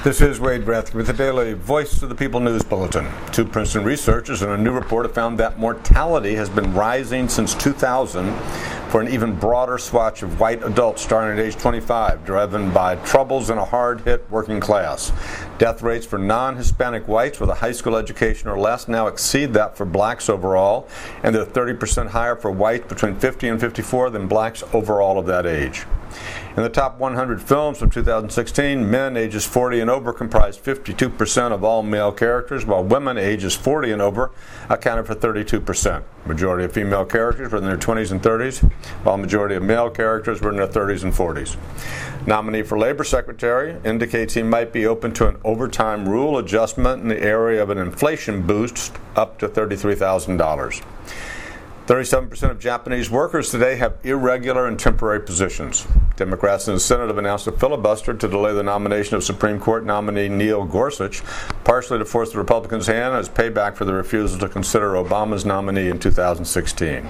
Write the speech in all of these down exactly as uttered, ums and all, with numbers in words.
This is Wade Rathke with the daily Voice of the People News Bulletin. Two Princeton researchers in a new report have found that mortality has been rising since two thousand for an even broader swatch of white adults starting at age twenty-five, driven by troubles in a hard-hit working class. Death rates for non-Hispanic whites with a high school education or less now exceed that for blacks overall, and they're thirty percent higher for whites between fifty and fifty-four than blacks overall of that age. In the top one hundred films of two thousand sixteen, men ages forty and over comprised fifty-two percent of all male characters, while women ages forty and over accounted for thirty-two percent. Majority of female characters were in their twenties and thirties, while majority of male characters were in their thirties and forties. Nominee for Labor Secretary indicates he might be open to an overtime rule adjustment in the area of an inflation boost up to thirty-three thousand dollars. thirty-seven percent of Japanese workers today have irregular and temporary positions. Democrats in the Senate have announced a filibuster to delay the nomination of Supreme Court nominee Neil Gorsuch, partially to force the Republicans' hand as payback for the refusal to consider Obama's nominee in two thousand sixteen.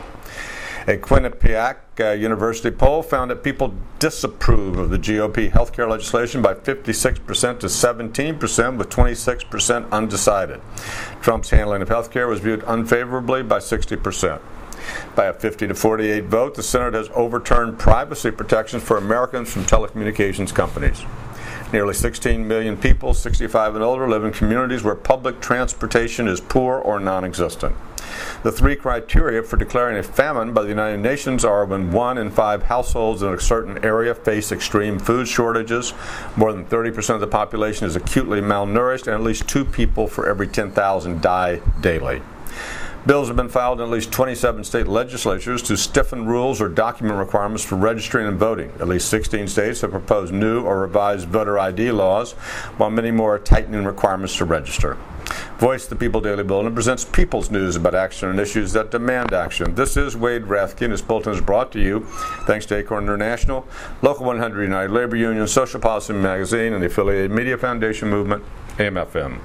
A Quinnipiac uh, University poll found that people disapprove of the G O P health care legislation by fifty-six percent to seventeen percent, with twenty-six percent undecided. Trump's handling of health care was viewed unfavorably by sixty percent. By a fifty to forty-eight vote, the Senate has overturned privacy protections for Americans from telecommunications companies. Nearly sixteen million people, sixty-five and older, live in communities where public transportation is poor or non-existent. The three criteria for declaring a famine by the United Nations are when one in five households in a certain area face extreme food shortages, more than thirty percent of the population is acutely malnourished, and at least two people for every ten thousand die daily. Bills have been filed in at least twenty-seven state legislatures to stiffen rules or document requirements for registering and voting. At least sixteen states have proposed new or revised voter I D laws, while many more are tightening requirements to register. Voice of the People Daily Bulletin presents people's news about action and issues that demand action. This is Wade Rathke, and this bulletin is brought to you thanks to Acorn International, Local one hundred United Labor Union, Social Policy Magazine, and the affiliated Media Foundation Movement, A M F M.